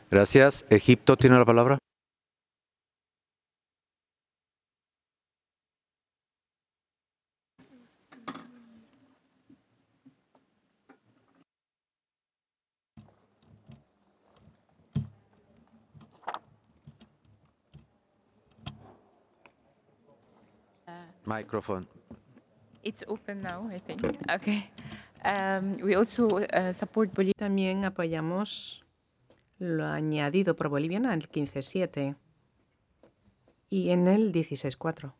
Gracias. Egipto tiene la palabra. Microphone. It's open now, I think. Okay. We also support Bolivia. También apoyamos lo añadido por Bolivia en el 15.7 y en el 16.4.